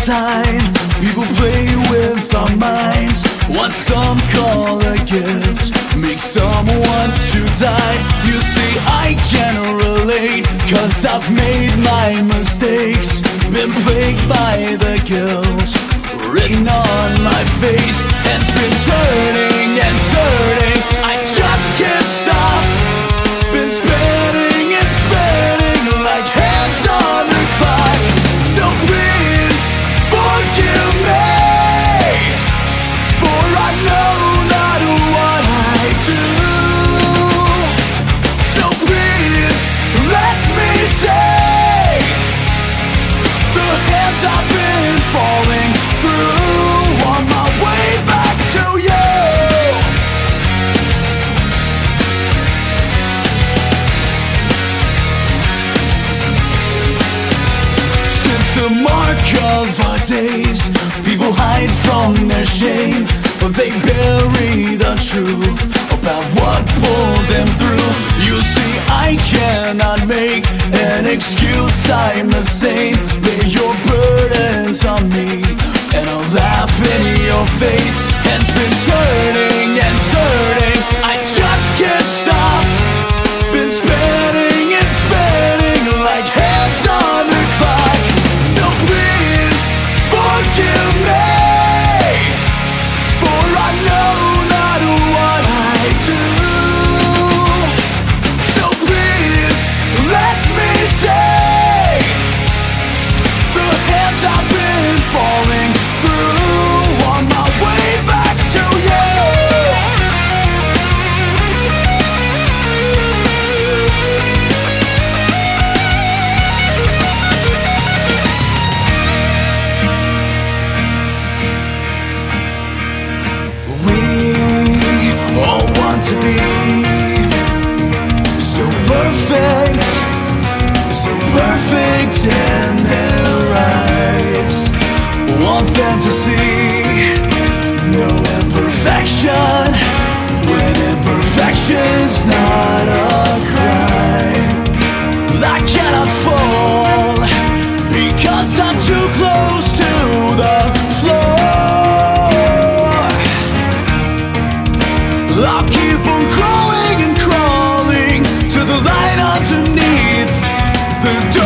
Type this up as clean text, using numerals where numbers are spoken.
time, people play with our minds. What some call a gift makes someone to die. You see, I can relate, 'cause I've made my mistakes. Been plagued by the guilt written on my face, and it's been turning and turning, I just can't stop. Been spinning and spinning like hands on the clock. So please forgive me, for I know not what I do. So please let me say, the hands I've been falling through on my way back to you. Since the mark of our days, people hide from their shame, but they bury the truth about what pulled them through. You see, I cannot make an excuse, I'm the same. Lay your burdens on me, and I'll laugh in your face. And it's been turning and turning, I just can't stop. Been spinning and spinning like hands on the clock. So please forgive me, for I know not what I do. So please let me say, the hands I've been falling through on my way back to you. We all want to be so perfect, so perfect in their eyes. Want them to see no imperfection, when imperfection's not a crime. I cannot fall, because I'm too close to the floor. I'll keep on crawling and crawling to the light underneath the door.